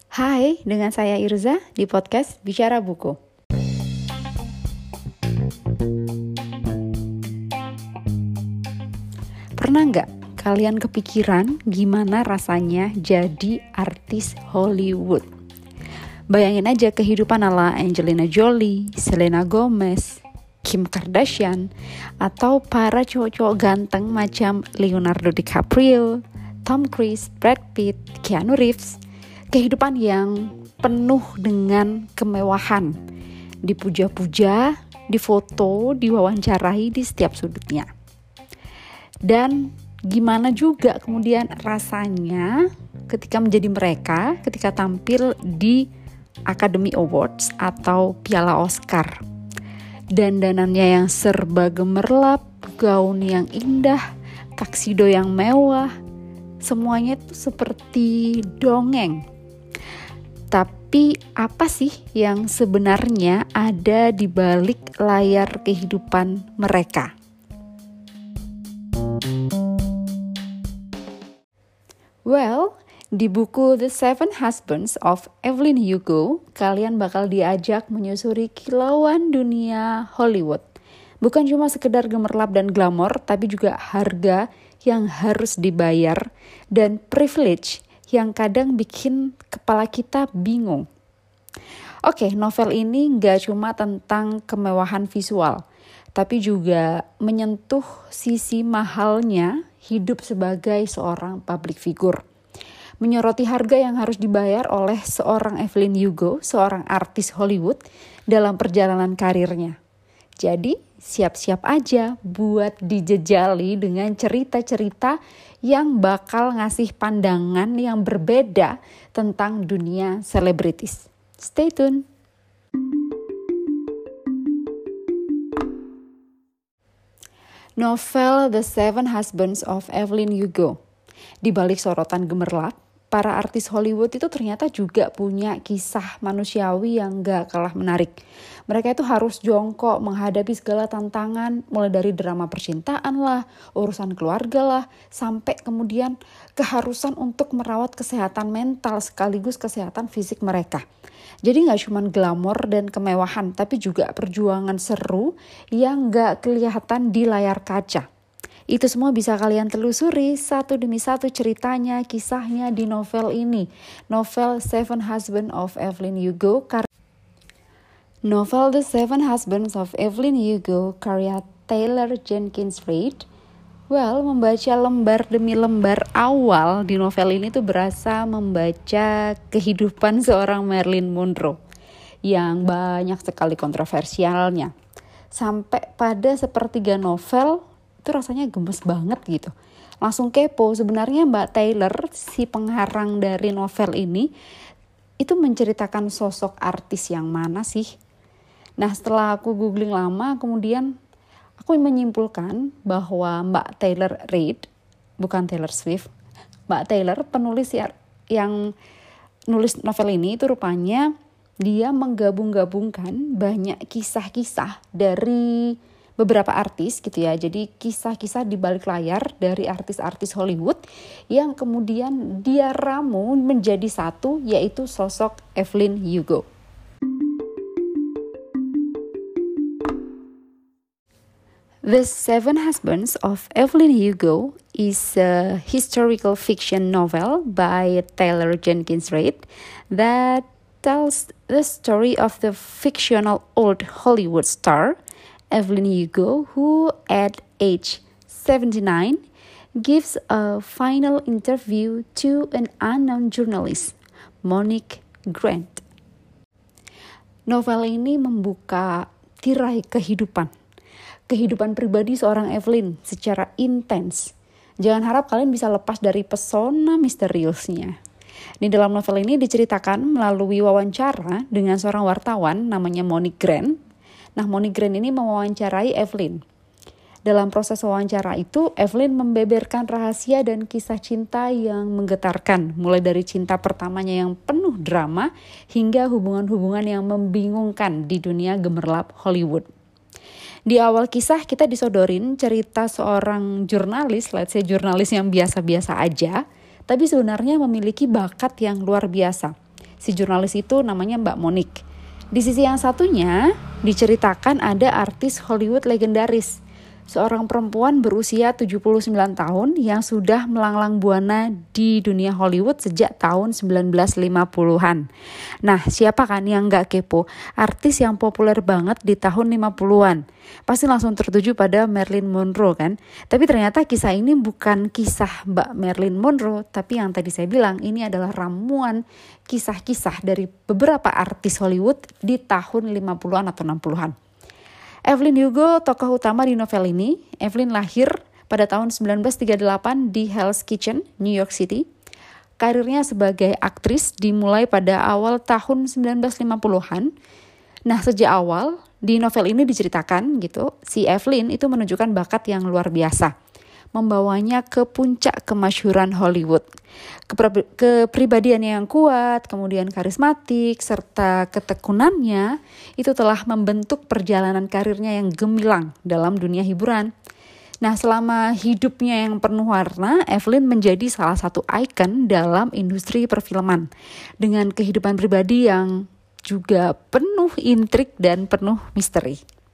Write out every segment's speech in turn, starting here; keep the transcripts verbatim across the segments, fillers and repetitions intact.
Hai, dengan saya Irza di podcast Bicara Buku. Pernah nggak kalian kepikiran gimana rasanya jadi artis Hollywood? Bayangin aja kehidupan ala Angelina Jolie, Selena Gomez, Kim Kardashian, atau para cowok-cowok ganteng macam Leonardo DiCaprio, Tom Cruise, Brad Pitt, Keanu Reeves. Kehidupan yang penuh dengan kemewahan, dipuja-puja, difoto, diwawancarai di setiap sudutnya. Dan gimana juga kemudian rasanya ketika menjadi mereka, ketika tampil di Academy Awards atau Piala Oscar. Dandanannya yang serba gemerlap, gaun yang indah, taksido yang mewah, semuanya itu seperti dongeng. Tapi apa sih yang sebenarnya ada di balik layar kehidupan mereka? Well, di buku The Seven Husbands of Evelyn Hugo, kalian bakal diajak menyusuri kilauan dunia Hollywood. Bukan cuma sekedar gemerlap dan glamor, tapi juga harga yang harus dibayar dan privilege yang kadang bikin kepala kita bingung. Oke, novel ini gak cuma tentang kemewahan visual, tapi juga menyentuh sisi mahalnya hidup sebagai seorang public figure. Menyoroti harga yang harus dibayar oleh seorang Evelyn Hugo, seorang artis Hollywood dalam perjalanan karirnya. Jadi, siap-siap aja buat dijejali dengan cerita-cerita yang bakal ngasih pandangan yang berbeda tentang dunia selebritis. Stay tune! Novel The Seven Husbands of Evelyn Hugo. Di balik sorotan gemerlap, para artis Hollywood itu ternyata juga punya kisah manusiawi yang gak kalah menarik. Mereka itu harus jongkok menghadapi segala tantangan, mulai dari drama percintaan lah, urusan keluarga lah, sampai kemudian keharusan untuk merawat kesehatan mental sekaligus kesehatan fisik mereka. Jadi gak cuma glamor dan kemewahan, tapi juga perjuangan seru yang gak kelihatan di layar kaca. Itu semua bisa kalian telusuri satu demi satu ceritanya, kisahnya di novel ini. Novel Seven Husbands of Evelyn Hugo. Kar- novel The Seven Husbands of Evelyn Hugo karya Taylor Jenkins Reid. Well, membaca lembar demi lembar awal di novel ini tuh berasa membaca kehidupan seorang Marilyn Monroe yang banyak sekali kontroversialnya. Sampai pada sepertiga novel itu rasanya gemes banget gitu. Langsung kepo, sebenarnya Mbak Taylor, si pengarang dari novel ini, itu menceritakan sosok artis yang mana sih? Nah, setelah aku googling lama, kemudian aku menyimpulkan bahwa Mbak Taylor Reid, bukan Taylor Swift, Mbak Taylor, penulis yang nulis novel ini, itu rupanya dia menggabung-gabungkan banyak kisah-kisah dari beberapa artis gitu ya. Jadi kisah-kisah di balik layar dari artis-artis Hollywood yang kemudian dia ramu menjadi satu, yaitu sosok Evelyn Hugo. The Seven Husbands of Evelyn Hugo is a historical fiction novel by Taylor Jenkins Reid that tells the story of the fictional old Hollywood star Evelyn Hugo, who at age seventy-nine gives a final interview to an unknown journalist, Monique Grant. Novel ini membuka tirai kehidupan, kehidupan pribadi seorang Evelyn secara intens. Jangan harap kalian bisa lepas dari pesona misteriusnya. Di dalam novel ini diceritakan melalui wawancara dengan seorang wartawan namanya Monique Grant. Nah, Monique Grant ini mewawancarai Evelyn. Dalam proses wawancara itu, Evelyn membeberkan rahasia dan kisah cinta yang menggetarkan. Mulai dari cinta pertamanya yang penuh drama, hingga hubungan-hubungan yang membingungkan di dunia gemerlap Hollywood. Di awal kisah kita disodorin cerita seorang jurnalis, let's say jurnalis yang biasa-biasa aja, tapi sebenarnya memiliki bakat yang luar biasa. Si jurnalis itu namanya Mbak Monique. Di sisi yang satunya diceritakan ada artis Hollywood legendaris, seorang perempuan berusia tujuh puluh sembilan tahun yang sudah melanglang buana di dunia Hollywood sejak tahun sembilan belas lima puluhan. Nah, siapa kan yang gak kepo? Artis yang populer banget di tahun lima puluhan. Pasti langsung tertuju pada Marilyn Monroe kan? Tapi ternyata kisah ini bukan kisah Mbak Marilyn Monroe, tapi yang tadi saya bilang ini adalah ramuan kisah-kisah dari beberapa artis Hollywood di tahun lima puluhan atau enam puluhan. Evelyn Hugo tokoh utama di novel ini. Evelyn lahir pada tahun sembilan belas tiga puluh delapan di Hell's Kitchen, New York City. Karirnya sebagai aktris dimulai pada awal tahun sembilan belas lima puluhan. Nah, sejak awal di novel ini diceritakan gitu, si Evelyn itu menunjukkan bakat yang luar biasa, membawanya ke puncak kemasyhuran Hollywood. Kepri- kepribadiannya yang kuat, kemudian karismatik, serta ketekunannya itu telah membentuk perjalanan karirnya yang gemilang dalam dunia hiburan. Nah, selama hidupnya yang penuh warna, Evelyn menjadi salah satu ikon dalam industri perfilman dengan kehidupan pribadi yang juga penuh intrik dan penuh misteri.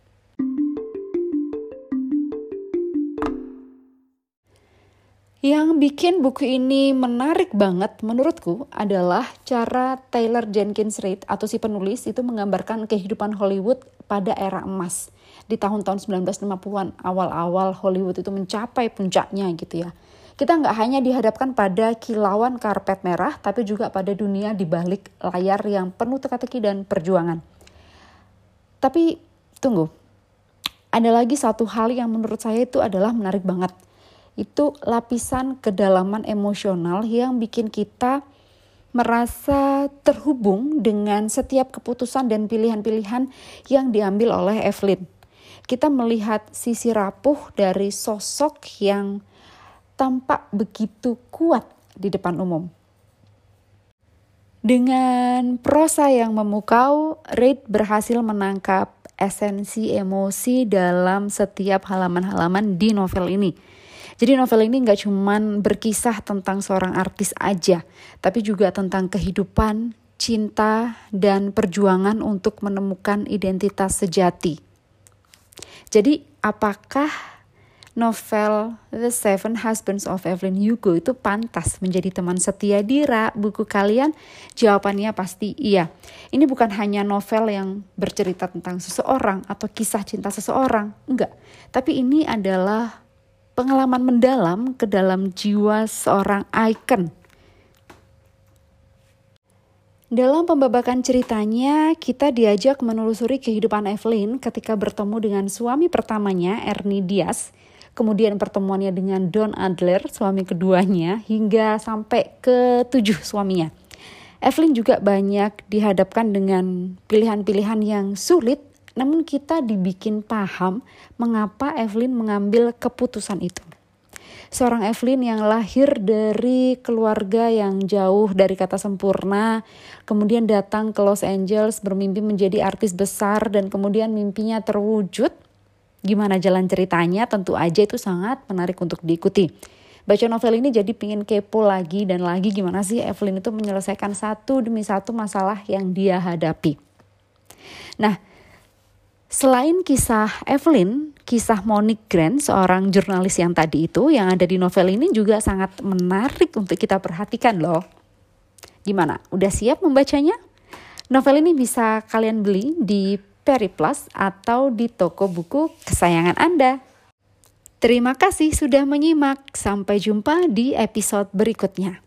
Yang bikin buku ini menarik banget menurutku adalah cara Taylor Jenkins Reid atau si penulis itu menggambarkan kehidupan Hollywood pada era emas. Di tahun-tahun sembilan belas lima puluhan, awal-awal Hollywood itu mencapai puncaknya gitu ya. Kita nggak hanya dihadapkan pada kilauan karpet merah, tapi juga pada dunia di balik layar yang penuh teka-teki dan perjuangan. Tapi tunggu, ada lagi satu hal yang menurut saya itu adalah menarik banget. Itu lapisan kedalaman emosional yang bikin kita merasa terhubung dengan setiap keputusan dan pilihan-pilihan yang diambil oleh Evelyn. Kita melihat sisi rapuh dari sosok yang tampak begitu kuat di depan umum. Dengan prosa yang memukau, Reid berhasil menangkap esensi emosi dalam setiap halaman-halaman di novel ini. Jadi novel ini gak cuman berkisah tentang seorang artis aja, tapi juga tentang kehidupan, cinta, dan perjuangan untuk menemukan identitas sejati. Jadi apakah novel The Seven Husbands of Evelyn Hugo itu pantas menjadi teman setia di rak buku kalian? Jawabannya pasti iya. Ini bukan hanya novel yang bercerita tentang seseorang atau kisah cinta seseorang, enggak. Tapi ini adalah pengalaman mendalam ke dalam jiwa seorang ikon. Dalam pembabakan ceritanya, kita diajak menelusuri kehidupan Evelyn ketika bertemu dengan suami pertamanya, Ernie Diaz, kemudian pertemuannya dengan Don Adler, suami keduanya, hingga sampai ke tujuh suaminya. Evelyn juga banyak dihadapkan dengan pilihan-pilihan yang sulit, namun kita dibikin paham mengapa Evelyn mengambil keputusan itu. Seorang Evelyn yang lahir dari keluarga yang jauh dari kata sempurna, kemudian datang ke Los Angeles bermimpi menjadi artis besar dan kemudian mimpinya terwujud. Gimana jalan ceritanya? Tentu aja itu sangat menarik untuk diikuti. Baca novel ini jadi pengen kepo lagi dan lagi gimana sih Evelyn itu menyelesaikan satu demi satu masalah yang dia hadapi. Nah, selain kisah Evelyn, kisah Monique Grant, seorang jurnalis yang tadi itu, yang ada di novel ini juga sangat menarik untuk kita perhatikan loh. Gimana? Udah siap membacanya? Novel ini bisa kalian beli di Periplus atau di toko buku kesayangan Anda. Terima kasih sudah menyimak. Sampai jumpa di episode berikutnya.